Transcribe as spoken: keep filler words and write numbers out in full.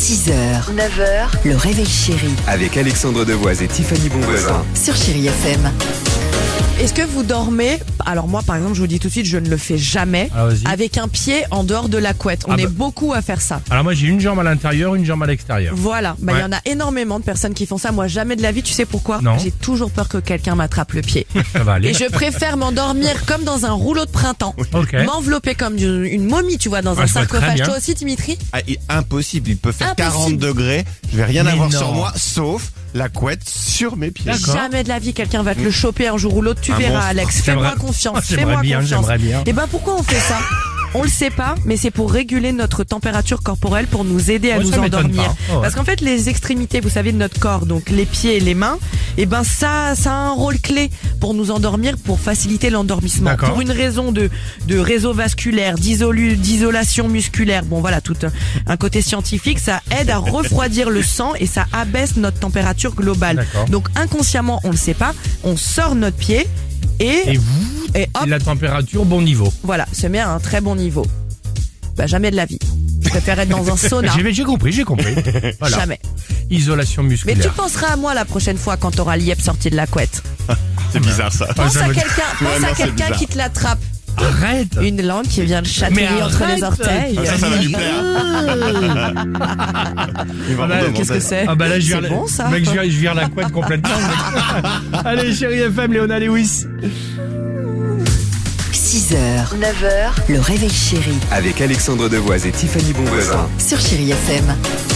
six heures, neuf heures, le réveil chéri Avec Alexandre Devoise et Tiffany Bonvoisin. sur Chéri F M. Est-ce que vous dormez, alors moi par exemple je vous dis tout de suite je ne le fais jamais, Ah, vas-y. avec un pied en dehors de la couette. On Ah est bah. beaucoup à faire ça. Alors moi j'ai une jambe à l'intérieur, une jambe à l'extérieur. Voilà, bah il Ouais. y en a énormément de personnes qui font ça. Moi jamais de la vie, tu sais pourquoi? Non. J'ai toujours peur que quelqu'un m'attrape le pied. Ça va aller. Et je préfère m'endormir comme dans un rouleau de printemps. Ok. M'envelopper comme une, une momie, tu vois, dans Ouais, un je vois très sarcophage. bien. Toi aussi, Dimitri? Ah, et impossible, il peut faire Impossible. quarante degrés, je vais rien Mais avoir non. sur moi, sauf la couette sur mes pieds. D'accord. Jamais de la vie, quelqu'un va te le choper un jour ou l'autre. Tu Un verras, monstre. Alex. J'aimerais- Fais-moi confiance. J'aimerais Fais-moi bien, confiance. j'aimerais bien. Et ben pourquoi on fait ça? On le sait pas, mais c'est pour réguler notre température corporelle, pour nous aider à Oh, nous ça m'étonne endormir. pas. Oh, ouais. Parce qu'en fait, les extrémités, vous savez, de notre corps, donc les pieds et les mains, et ben ça, ça a un rôle clé pour nous endormir, pour faciliter l'endormissement. D'accord. Pour une raison de de réseau vasculaire, d'isolu- d'isolation musculaire. Bon, voilà, tout un, un côté scientifique, ça aide à refroidir le sang et ça abaisse notre température globale. D'accord. Donc inconsciemment, on le sait pas, on sort notre pied et Et vous, et hop, la température bon niveau. voilà, se met à un très bon niveau. Bah jamais de la vie. Je préfère être dans un sauna. J'ai, j'ai compris, j'ai compris. Voilà. Jamais. Isolation Mais musculaire. tu penseras à moi la prochaine fois quand t'auras l'I E P sorti de la couette. C'est bizarre ça. Pense ça à me- quelqu'un, pense Ouais, non, à c'est quelqu'un bizarre. qui te l'attrape. Arrête. Une langue qui vient le chatouiller Mais entre arrête. les orteils. Ah, ça, ça va lui plaire. Il va Ah bah, me Qu'est-ce que demander. c'est? Ah bah là je C'est vire, bon, ça. mec, je vire, je vire la couette complètement. mec. Allez, Chéri F M, Léona Lewis. six heures, neuf heures, le réveil chéri Avec Alexandre Devoise et Tiffany Bonvoisin. sur Chéri F M.